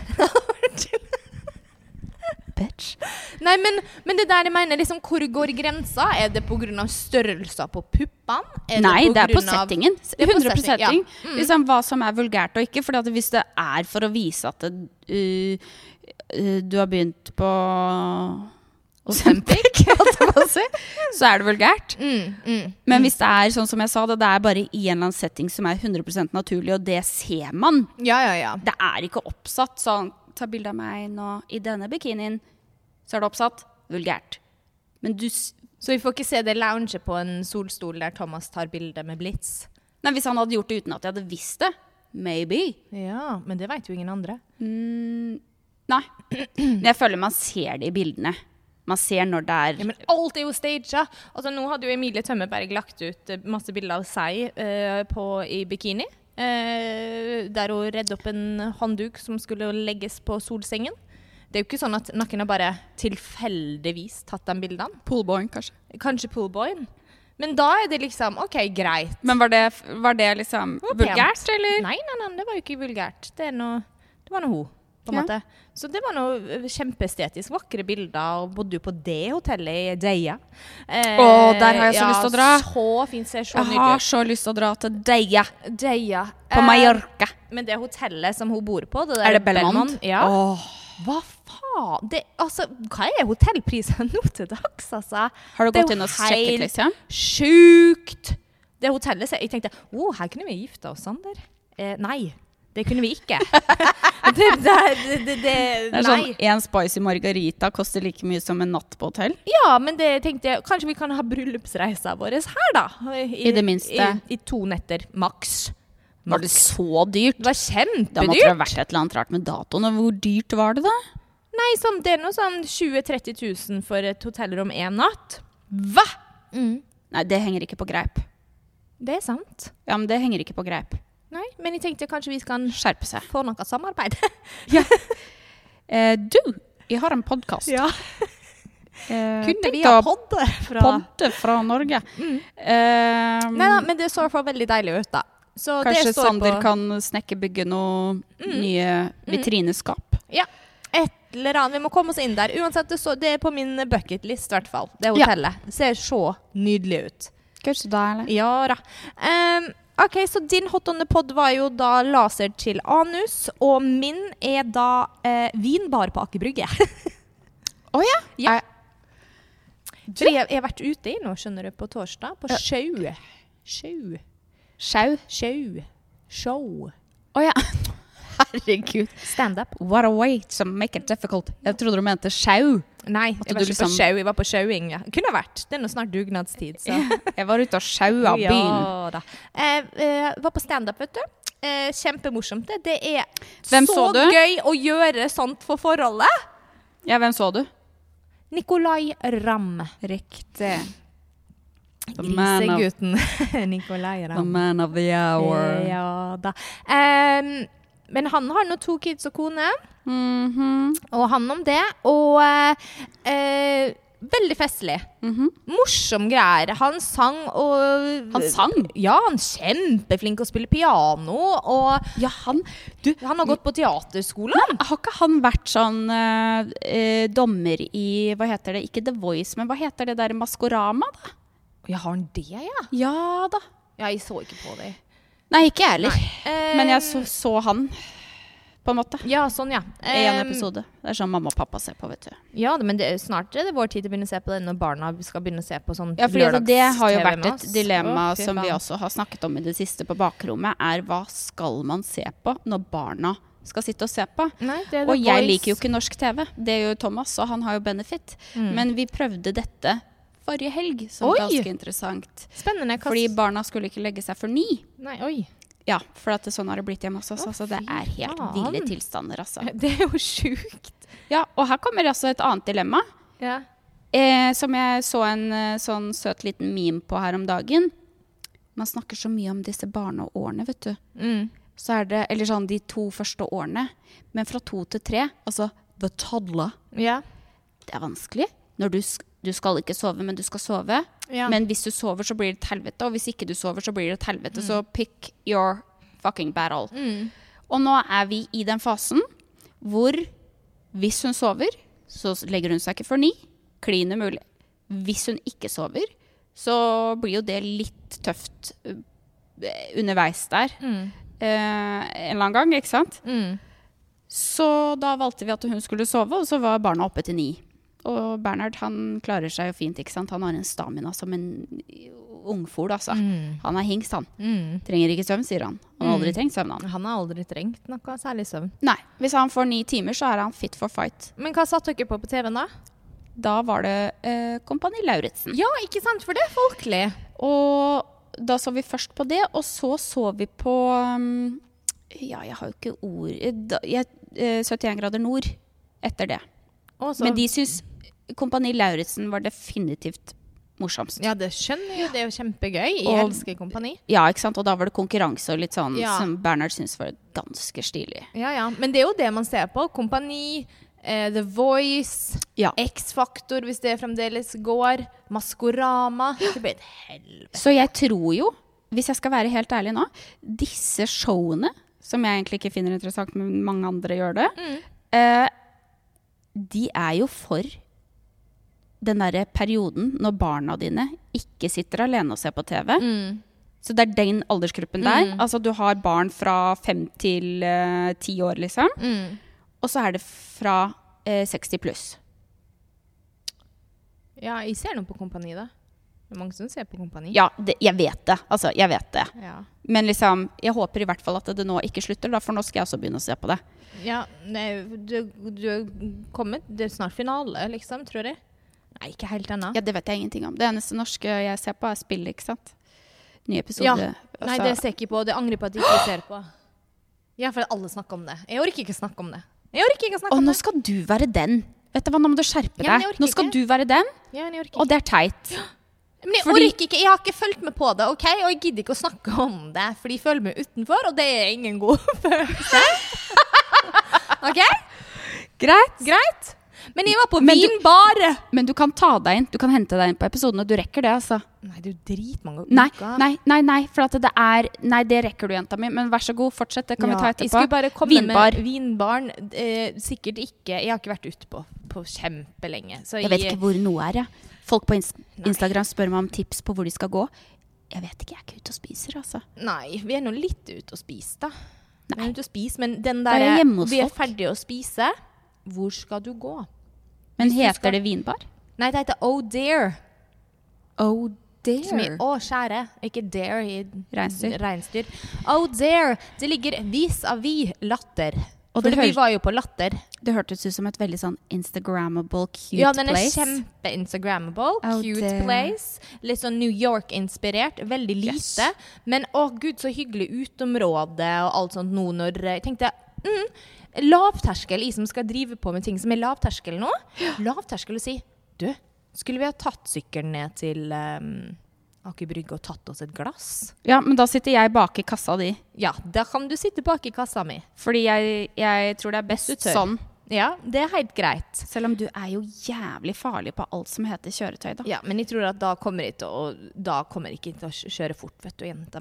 Bitch. Nei, men, men det der jeg mener, liksom, hvor går grensa? Er det på grunn av størrelser på puppene? Er Nei, det, det er på settingen. hundre prosent setting. Ja. Mm. Liksom, hva som er vulgært og ikke. For at hvis det er for å vise at det, uh, uh, du har begynt på Ozempic, så er det vulgært. Mm, mm, Men mm. hvis det er sånn som jeg sa, det, det er bare i en eller annen setting som er hundre prosent naturlig, og det ser man. Ja, ja, ja. Det er ikke oppsatt sånn, ta bilde av meg nå i denne bikinien, så er det oppsatt vulgært. Men du... Så vi får ikke se det lounge på en solstol der Thomas tar bilde med blitz? Nei, hvis han hadde gjort det uten at jeg hadde visst det, maybe. Ja, men det vet jo ingen andre. Mm, nei. Men jeg føler man ser det i bildene. Man ser når det er... Ja, men alt er jo staged. Altså, nå hadde jo Emilie Tømmerberg lagt ut masse bilder av seg uh, på, i bikini. Uh, der hun redde opp en håndduk som skulle legges på solsengen. Det er jo ikke sånn at noen har bare tilfeldigvis tatt de bildene. Poolboyen, kanskje. Kanskje poolboyen. Men da er det liksom, ok, greit. Men var det, var det liksom det vulgært, eller? Nei, nei, nei, det var jo ikke vulgært. Det, er noe, det var noe hun, på en Ja. måte. Så det var noe kjempeestetisk, vakre bilder, og bodde jo på det hotellet i Deia. Eh, Åh, der har jeg så ja, lyst til å dra. Så fint, ser så Jeg nydelig har ut. så lyst til å dra til Deia, Deia. på Eh, Mallorca. Men det hotellet som hun bor på, det der Er det Belmont? Ja. Åh. Hva faen? Det, altså, hva er hotellprisen nå til dags, altså? Har du Det er gått jo inn og sjekket, helt liksom? Sjukt! Det hotellet, så jeg tenkte, åh, her kunne vi gifte oss, Sander. Eh, nei, det kunne vi ikke. det, det, det, det, det, Det er sånn, en spicy margarita koster like mye som en natt på hotell. Ja, men det tenkte jeg, kanskje vi kan ha bryllupsreisa vår her da. I, I det minste. I, i to netter, maks. Var det så dyrt? Det var Da måtte det kjempedyrt. ha vært et eller annet rart med datoen. Og hvor dyrt var det da? Nei, sånn, det er noe sånn tjue til tretti tusen for et hotellrom en natt. Hva? Mm. Nei, det henger ikke på greip. Det er sant. Ja, men det henger ikke på greip. Nei, men jeg tenkte kanskje vi skal Skjerpe seg. få noe samarbeid. Eh, du, jeg har en podcast. Ja. Eh, Kunne tenk vi ha å podde fra... podde fra Norge. Mm. Eh, Nei da, men det så i hvert fall veldig deilig ut da. Så kanskje det står Sander på... kan snekkerbygge noe nye vitrineskap. Ja, et eller annet. Vi må komme oss inn der. Uansett, det, så, det er på min bucketlist i hvert fall. Det Ja. hotellet. Det ser så nydelig ut. Kanskje da, eller? Ja da. Um, ok, så din hot on the pod var jo da laser til anus, og min er da eh, vinbar på Aker Brygge. Åja? Oh, Ja. Er- For jeg, jeg har vært ute i nå, skjønner du, på torsdag, på sjau. Sjau. Sjau? Sjau. Show. Åja. Herregud. Stand-up. What a way to make it difficult. Jeg trodde du mente sjau. Nei, At jeg var du ikke liksom- på sjau, jeg var på sjauing. Ja. Kunne ha vært. Det er nå snart dugnadstid, så... Jeg var ute og sjaua byen. Ja da. Jeg eh, var på stand-up, vet du. Eh, kjempemorsomt det. Det er Hvem så så du? gøy å gjøre sånt for forholdet. Ja, hvem så du? Nikolai Ramm. Riktig. The man of, Grisegutten. Nikolai the Ramm. man of the hour. Eh, ja da. Em, men han har nå to kids og kone, Mhm. og han om det. Og eh, eh, veldig festlig. Mhm. Morsom greier. Han sang og... Han sang? Ja, han er kjempeflink å spille piano, og Ja, han Du, han har gått på teaterskolen. har ikke han vært sånn eh, eh, dommer i Hva heter det? Ikke The Voice, men hva heter det der Maskorama, da? Ja, har han det, ja? Ja da. Ja, jeg så ikke på det. Nei, ikke jeg heller. Eh, Men jeg så, så han, på en måte. Ja, sånn, ja. I en Eh, episode. Det er sånn mamma og pappa ser på, vet du. Ja, men det, snart er det vår tid til å begynne å se på det når barna skal begynne å se på sånn Ja, fordi altså, det har jo lørdags-T V vært med et oss. dilemma Å, fy som vi faen. også har snakket om i det siste på bakrommet, er hva skal man se på når barna skal sitte og se på? Nei, det er Og The jeg Voice. liker jo ikke norsk T V. Det gjør jo Thomas, og han har jo benefit. Mm. Men vi prøvde dette forrige helg, som Oi! var ganske interessant. Spennende. Hva Fordi s- barna skulle ikke legge seg for ni. Nei, oi. Ja, for at det sånn har det blitt hjemme hos oss. Å, Altså, det fy er helt faen. ville tilstander, altså. Det er jo sjukt. Ja, og her kommer altså et annet dilemma. Ja. Eh, som jeg så en eh, sånn søt liten meme på her om dagen. Man snakker så mye om disse barneårene, vet du. Mm. Så er det, eller sånn de to første årene. Men fra to til tre, altså the toddler, Ja. det er vanskelig. Når du, sk- du skal ikke sove, men du skal sove. Ja. Men hvis du sover, så blir det et helvete. Og hvis ikke du sover, så blir det et helvete. Så pick your fucking battle. Mm. Og nå er vi i den fasen hvor hvis hun sover, så legger hun seg ikke for ni. Klin umulig. Hvis hun ikke sover, så blir jo det litt tøft uh, underveis der. Mm. Eh, en eller annen gang, ikke sant? Mm. Så da valgte vi at hun skulle sove, og så var barna oppe til ni. Og Bernhard, han klarer seg jo fint, ikke sant? Han har en stamina som en ungfol, altså. Mm. Han er hingst, han. Mm. Trenger ikke søvn, sier han. Han har aldri trengt søvn, han. Han har aldri trengt noe særlig søvn. Nei, hvis han får ni timer, så er han fit for fight. Men hva satt dere på på T V-en da? Da var det eh, Kompani Lauritzen. Ja, ikke sant? For det er folkelig. Og da så vi først på det, og så så vi på um, ja, jeg har jo ikke ord eh, da, jeg, eh, syttien grader nord etter det. Også, Men de syns Kompani Lauritzen var definitivt morsomst. Ja, det skjønner jeg jo. Det er jo kjempegøy. Jeg Og- elsker Kompani. Ja, ikke sant? Og da var det konkurranse og litt sånn Ja. som Bernhard syns var ganske stilig. Ja, ja. Men det er jo det man ser på. Kompani, eh, The Voice, Ja. X-Faktor hvis det fremdeles går, Maskorama. Det blir et helvete. Så jeg tror jo, hvis jeg skal være helt ærlig nå, disse showene, som jeg egentlig ikke finner interessant, men mange andre gjør det, Mm. eh, de er jo for den der perioden når barna dine ikke sitter alene og ser på T V. Mm. Så det er den aldersgruppen der. Altså du har barn fra fem til eh, ti år, liksom. Mm. Og så er det fra eh, seksti pluss. Ja, jeg ser noe på Kompani da. Det er mange som ser på Kompani. Ja, det, jeg vet det. Altså, jeg vet det. Ja. Men liksom, jeg håper i hvert fall at det nå ikke slutter, da, for nå skal jeg også begynne å se på det. Ja, nei, du, du er kommet, det er snart finale, liksom, tror jeg. Nei, ikke helt ennå. Ja, det vet jeg ingenting om. Det eneste norske jeg ser på er spill, ikke sant? Ny episode. Ja. altså- Nei, det ser jeg ikke på. Det angrer på at jeg ikke ser på. Ja, for alle snakker om det. Jeg orker ikke snakke om det. Jeg orker ikke snakke Og om nå det. skal du være den. Vet du hva, nå må du skjerpe Ja, men jeg deg. orker Nå skal ikke. du være den, Ja, men jeg orker og ikke. det er teit. Men jeg fordi- orker ikke. Jeg har ikke fulgt med på det, ok? Og jeg gidder ikke å snakke om det, fordi jeg føler meg utenfor, og det er ingen god følelse. Ok? Greit. Greit? Men jeg var på Men du- vinbar. Men du kan ta deg inn. Du kan hente deg inn på episodene. Du rekker det, altså. Nei, det er jo dritmange Nei, uker. nei, nei, nei, for at det er Nei, det rekker du, jenta mi. Men vær så god, fortsett. Det kan vi ta Jeg etterpå. skulle bare komme Vinbar. med vinbaren. Eh, sikkert ikke. Jeg har ikke vært ute på, på kjempelenge. Så Jeg vet ikke hvor noe er, jeg. Folk på ins Instagram spør meg om tips på hvor de skal gå. Jeg vet ikke, jeg er ikke ute og spiser, altså. Nei, vi er nå litt ute og spise, da. Vi er ute og spise, men den Da er der jeg hjemme hos vi er folk. ferdige å spise, hvor skal du gå? Men Hvis du heter skal- det vinbar? Nei, det heter Oh Dear. Oh Som i dear. å skjære, ikke dare i Reinsdyr. reinsdyr. Oh Dear. Det ligger vis-à-vis Latter. Og For det vi høres- var jo på Latter. Det hørtes ut som et veldig sånn Instagrammable, cute Ja, den er place. kjempe-instagrammable. Oh, Cute dear. place. Litt sånn New York-inspirert. Veldig lite. Yes. Men å gud, så hyggelig utområde og alt sånt nå når jeg tenkte mm, lavterskel, jeg som skal drive på med ting som er lavterskel nå. Lavterskel å si, du, skulle vi ha tatt sykkelen ned til um, Aker Brygge og tatt oss et glass? Ja, men da sitter jeg bak i kassa di. Ja, da kan du sitte bak i kassa mi. Fordi jeg, jeg tror det er best Du tør. sånn. Ja, det er helt greit. Selv om du er jo jævlig farlig på alt som heter kjøretøy, da. Ja, men jeg tror at da kommer jeg til å, da kommer jeg ikke til å kjøre fort, vet du, jenta mi.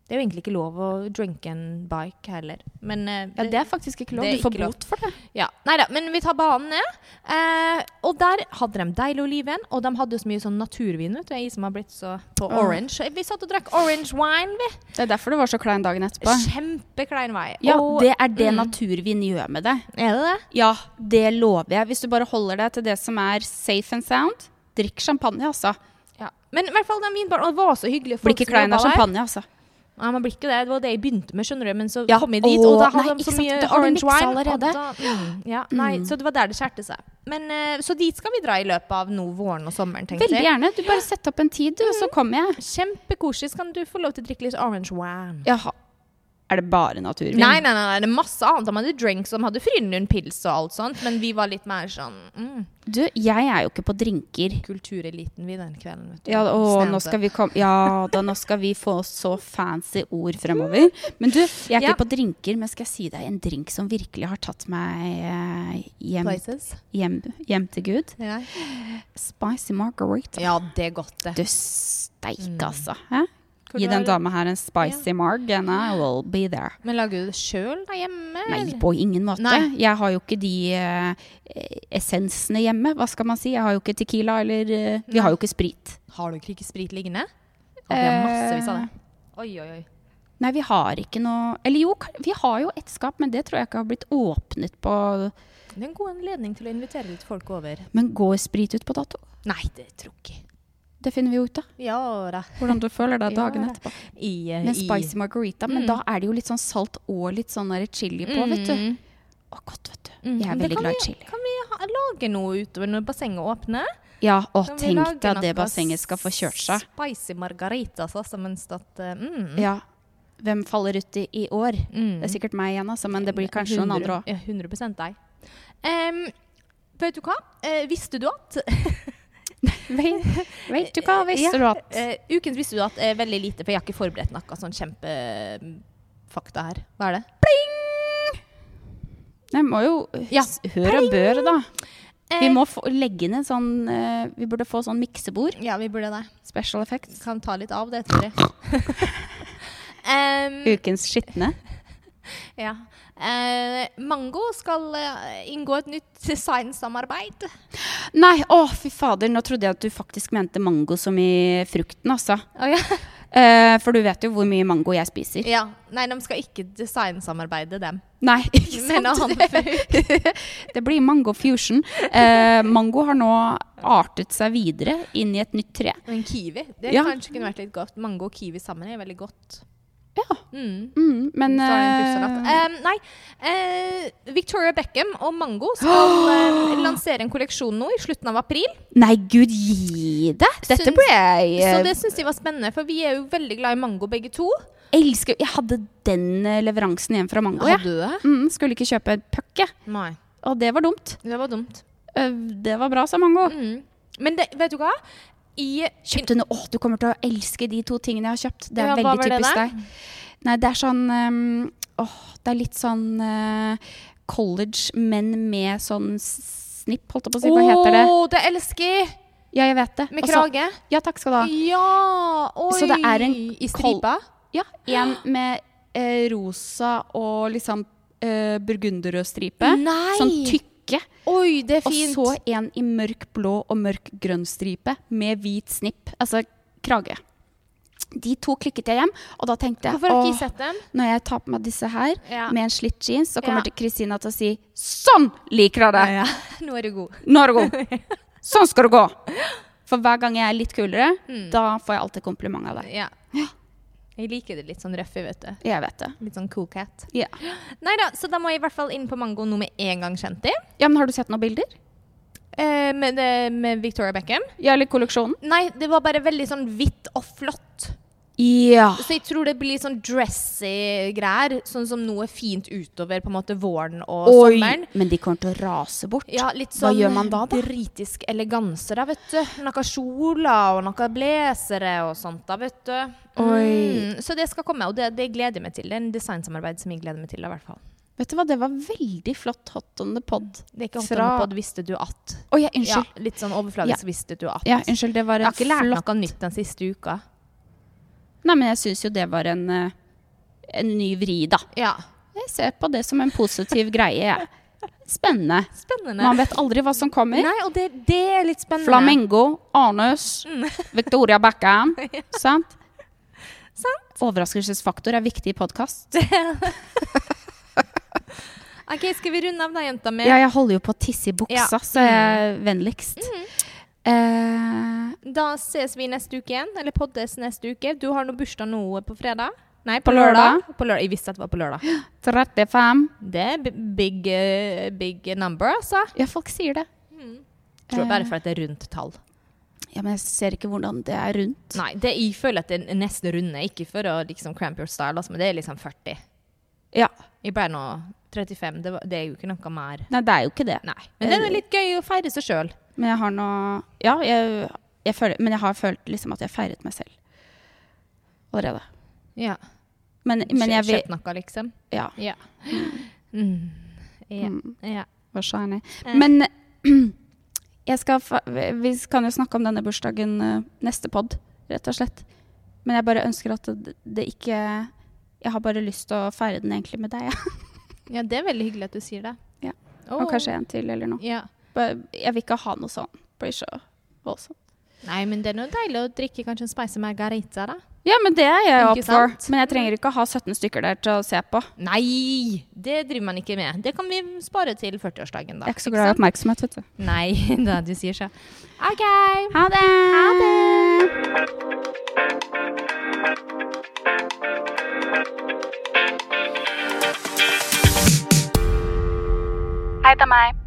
Det er jo egentlig ikke lov å drinke en bike heller. Men, uh, Ja, det er faktisk ikke lov. Du får bot for det. Ja, neida, men vi tar banen ned. Uh, og der hadde de deilig oliven, og de hadde så mye sånn naturvin, vet du, jeg som har blitt så på Åh. orange. Vi satt og drakk orange wine, vi. Det er derfor du var så klein dagen etterpå. Kjempeklein vei. Ja, og, det er det mm. naturvin gjør med det. Er det det? Ja, det lover jeg. Hvis du bare holder deg til det som er safe and sound, drikk champagne, altså. Ja. Men i hvert fall den vinbaren, og det var så hyggelig. Blir ikke klein av champagne, altså. Ja, man blir ikke det. Det var det jeg begynte med, skjønner du. Men så Ja. kom jeg dit, Åh, og da hadde nei, de så ikke sant, mye da har de orange mikset wine. allerede. Og da, mm, ja, nei, Mm. Så det var der det skjærte seg. Men, eh, så dit skal vi dra i løpet av nå våren og sommeren, tenkte Veldig jeg. gjerne. Du bare setter opp en tid, du, og så kommer jeg. Kjempekoselig. Så kan du få lov til å drikke litt orange wine. Jaha. Er det bare naturvin? Nei, nei, nei, nei, det er masse annet. De hadde drinks, de hadde Frydenlund pils og alt sånt, men vi var litt mer sånn mm, Du, jeg er jo ikke på drinker. kultureliten vi den kvelden. Vet du. Ja, og nå Stand skal up. vi komme Ja, da nå skal vi få så fancy ord fremover. Men du, jeg er Ja. ikke på drinker, men skal jeg si deg en drink som virkelig har tatt meg eh, hjem, Places. hjem, hjem til Gud? Ja. Spicy margarita. ja, det er godt, det. Du steik, Mm. altså. Hæ? Hvor Gi du den har- dama her en spicy marg, and I will be there. Men lager du det sjøl da hjemme? Nei, eller? på ingen måte. Nei. Jeg har jo ikke de eh, essensene hjemme. Hva skal man si? Jeg har jo ikke tequila, eller eh, Vi Nei. har jo ikke sprit. Har du ikke sprit liggende? Å, vi har massevis av det. Oi, oi, oi. Nei, vi har ikke noe Eller jo, ka- vi har jo et skap, men det tror jeg ikke har blitt åpnet på. Det er en god anledning til å invitere litt folk over. Men går sprit ut på dato? Nei, det tror jeg ikke. Det finner vi ut av. Ja da. Hvordan du føler deg Ja, dagen da. etterpå. I, uh, Med spicy margarita. Men Mm. da er det jo litt sånn salt og litt sånn der chili på, vet du. Mm. Å, godt, vet du. Mm. Jeg er Det veldig kan glad i vi- chili. Kan vi ha, lage noe utover når bassenget åpner? Ja, og Kan vi tenk lage deg at det noe bassenget skal få kjørt seg. Spicy margaritas, altså, mens at uh, mm. Ja. Hvem faller ut i, i år? Mm. Det er sikkert meg igjen, altså, men det blir kanskje noen andre òg. Ja, hundre prosent deg. Um, vet du hha? Eh, visste du at Vet, vet du hva, visste Ja, du at eh, Ukens visste du at er veldig lite, for jeg har ikke forberedt noe sånn kjempefakta her. Hva er det? Jeg må jo Ja. s- høre og bør, da. Vi Eh, må få, legge inn en sånn eh, Vi burde få sånn miksebord. Ja, vi burde det. Special effects. Kan ta litt av det, tror jeg. um, Ukens skitne. ja. Eh, Mango skal eh, inngå et nytt designsamarbeid. Nei, å fy fader, nå trodde jeg at du faktisk mente mango som i frukten, altså. Oh, ja. Eh, for du vet jo hvor mye mango jeg spiser. ja. Nei, de skal ikke designsamarbeide dem. Nei, ikke Men sant? annen Det blir mango fusion. Eh, mango har nå artet seg videre inn i et nytt tre. Men kiwi, det Ja. kanskje kunne vært litt godt. Mango og kiwi sammen er veldig godt. Ja. Mm. Mm, men Så er det en pussenatt. eh, Um, nei, eh, Victoria Beckham og Mango skal eh, lansere en kolleksjon nå i slutten av april. Nei, gud gi det! Dette Syns- ble jeg Så eh, det syns jeg var spennende, for vi er jo veldig glad i mango begge to. elsker. Jeg hadde den eh, leveransen igjen fra mango. Ja. Hadde du det? Mm, skulle ikke kjøpe et puck, jeg. Nei. Og det var dumt. Det var dumt. Eh, det var bra, sa mango. Mm. Men det, vet du hva? I, Kjøpte noe. Åh, du kommer til å elske de to tingene jeg har kjøpt. Det er Ja, hva veldig var det typisk der? deg. Nei, det er sånn um, åh, det er litt sånn uh, college, men med sånn s- snipp, holdt jeg på å si. Hva heter det? Å, det elsker jeg! Ja, jeg vet det. Med Og så- krage. Ja, takk skal du ha. Ja! Oi! Så det er en I stripa? Ja, en med eh, rosa og liksom eh, burgunderrød stripe. Nei! Sånn tykke. Oi, det er Og fint. så en i mørk blå og mørk grønn stripe med hvit snipp. Altså krage. De to klikket jeg hjem, og da tenkte jeg Hvorfor har ikke åh, jeg sett dem? når jeg tar på meg disse her Ja. med en slitt jeans, så kommer Ja. til Kristina til å si sånn liker jeg det! Ja, ja. Nå er du god. Nå er det god! Sånn skal det gå! For hver gang jeg er litt kulere, Mm. da får jeg alltid kompliment av deg. Ja. Jeg liker det litt sånn røffe, vet du. Jeg vet det. Litt sånn cool cat. Ja. Neida, så da må jeg i hvert fall inn på Mango nå med en gang, kjente jeg. Ja, men har du sett noen bilder? Eh, med, det- med Victoria Beckham. Ja, eller kolleksjonen? Nei, det var bare veldig sånn hvitt og flott. Ja. Så jeg tror det blir sånn dressy greier, sånn som noe fint utover på en måte våren og Oi, sommeren. men de kommer til å rase bort. Ja, litt Hva sånn gjør man da, da? britisk eleganse da, vet du. Noen kjoler og noen blazere og sånt da, vet du. Oi. Mm, så det skal komme, og det, det gleder jeg meg til. Det er en designsamarbeid som jeg gleder meg til, i hvert fall. Vet du hva, det var veldig flott hot on the pod. Det er ikke hot Fra- on the pod, visste du at. Å ja, Ja, unnskyld. litt sånn overfladisk visste du at. Ja, unnskyld, det var Jeg har en ikke lært flott... noe nytt den siste uka. Nei, men jeg synes jo det var en, eh, en ny vri, da. Ja. Jeg ser på det som en positiv greie, jeg. Spennende. Spennende. Man vet aldri hva som kommer. Nei, og det, det er litt spennende. Flamingo, Arnus, Victoria Beckham. Sant? Sant. Overraskelsesfaktor er viktig i podcast. Ok, skal vi runde av da, jenta med? Ja, jeg holder jo på å tisse i buksa, Ja. så jeg er vennligst. Eh, Da ses vi neste uke igjen, eller poddes neste uke. Du har noe bursdag nå på fredag? Nei, På lørdag. På lørdag. Jeg visste at det var på lørdag. trettifem. Det er b- big, eh, big number, altså. Ja, folk sier det. Jeg tror bare for at det er rundt tall. Ja, men jeg ser ikke hvordan det er rundt. Nei, det, jeg føler at det er neste runde, ikke for å liksom cramp your style, altså, men det er liksom førti. Ja. Jeg ble nå trettifem, det, var, det er jo ikke noe mer. Nei, det er jo ikke det. Nei, men det er litt gøy å feire seg selv. Men jeg har nå... Ja, jeg, jeg føler, men jeg har følt liksom at jeg feiret meg selv. Allerede. Ja. Men, men jeg vil... Kjøpt noe, liksom. Ja, Ja. Mm. Ja. Mm. Ja. hva sa jeg ned? Eh. Men jeg skal... fa- Vi kan jo snakke om denne bursdagen eh, neste podd, rett og slett. Men jeg bare ønsker at det, det ikke... Jeg har bare lyst til å feire den egentlig med deg, ja. Ja, det er veldig hyggelig at du sier det. Ja. Åh. Og kanskje en til eller noe. Ja. Bare- Jeg vil ikke ha noe sånn. Blir så voldsomt. Nei, men det er noe deilig å drikke kanskje en spicy margarita, da. Ja, men det er jeg Ikke opp for. sant? Men jeg trenger ikke å ha sytten stykker der til å se på. Nei, det driver man ikke med. Det kan vi spare til førtiårsdagen, da. Jeg er ikke så glad i oppmerksomhet, vet du. Nei, da du sier så. Ok. Ha det! Ha det! Hei, det er meg.